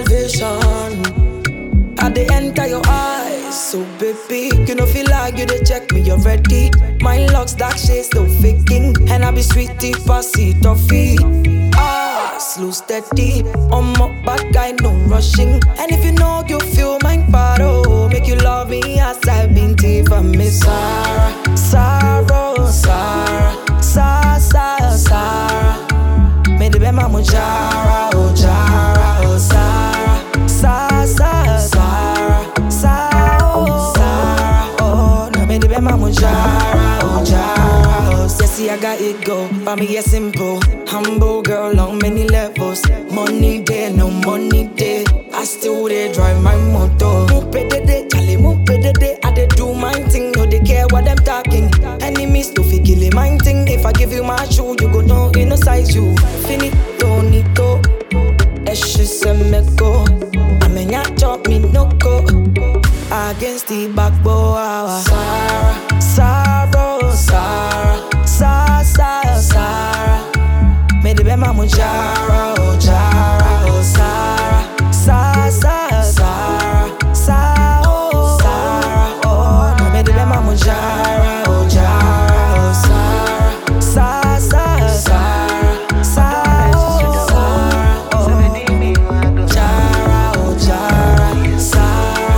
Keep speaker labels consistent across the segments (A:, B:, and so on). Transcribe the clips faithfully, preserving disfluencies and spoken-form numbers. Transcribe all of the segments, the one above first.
A: salvation. I they enter your eyes, so baby, you know feel like you they check me already. My locks dark shades still faking, and I be sweetie fussy toffee. Ah, slow steady, I'm a bad guy, no rushing. And if you know you feel my bottle, make you love me as I've been tea for me, Sarah, Sarah, Sarah, Sarah, Sarah, Sarah. Me the be mama Jara, oh Jara, oh Sarah, Sarah, Sarah, Sarah, Sarah, oh Sarah, oh no me the be mama Jara, oh Jara, oh. Yes, I got it go, but me yes simple, humble girl on many levels. Money day, no money day, I still dey drive my motor. Move de de, Charlie, move de de, I dey do my thing, no they care what them talking. Enemies to fi kill my thing. If I give you my shoe, you go know in no size you. Finito, nito, eshe se me go. I mean ya chop me no go. Against the backbone, Sarah, Sarah, Sarah, Sarah, Sarah, Sarah. Me the be mama Jara, oh Jara, oh Sarah, Sarah, Sarah, Sarah, Sarah, oh Sarah, oh no me the be mama Jara, oh Jara, oh Sarah, Sarah, Sarah, Sarah, Sarah, oh Sarah, oh Jara, oh Jara, Sarah,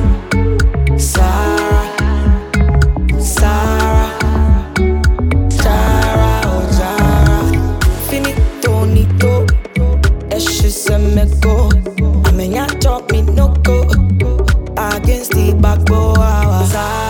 A: Sarah, Sarah, Jara, oh Jara. Finito, nito, eshe se me go. I mean ya chop me no go. Against the backbone,